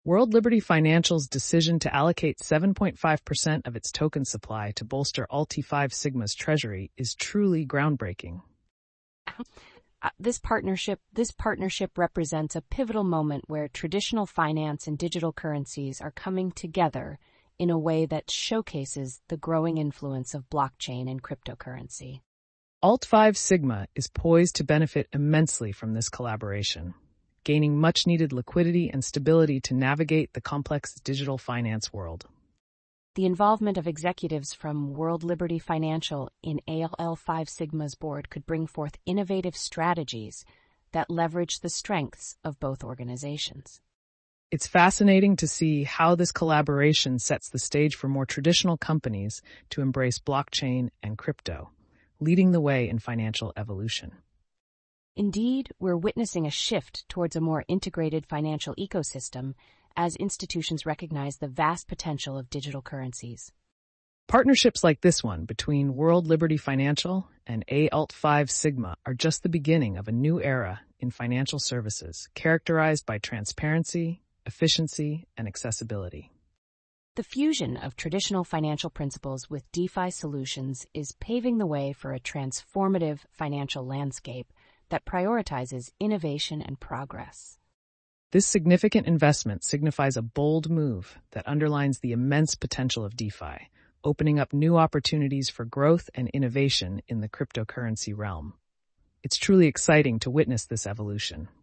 World Liberty Financial's decision to allocate 7.5% of its token supply to bolster Alt5 Sigma's treasury is truly groundbreaking. This partnership represents a pivotal moment where traditional finance and digital currencies are coming together in a way that showcases the growing influence of blockchain and cryptocurrency. Alt5 Sigma is poised to benefit immensely from this collaboration, gaining much-needed liquidity and stability to navigate the complex digital finance world. The involvement of executives from World Liberty Financial in Alt5 Sigma's board could bring forth innovative strategies that leverage the strengths of both organizations. It's fascinating to see how this collaboration sets the stage for more traditional companies to embrace blockchain and crypto, leading the way in financial evolution. Indeed, we're witnessing a shift towards a more integrated financial ecosystem as institutions recognize the vast potential of digital currencies. Partnerships like this one between World Liberty Financial and Alt5 Sigma are just the beginning of a new era in financial services characterized by transparency, efficiency, and accessibility. The fusion of traditional financial principles with DeFi solutions is paving the way for a transformative financial landscape that prioritizes innovation and progress. This significant investment signifies a bold move that underlines the immense potential of DeFi, opening up new opportunities for growth and innovation in the cryptocurrency realm. It's truly exciting to witness this evolution.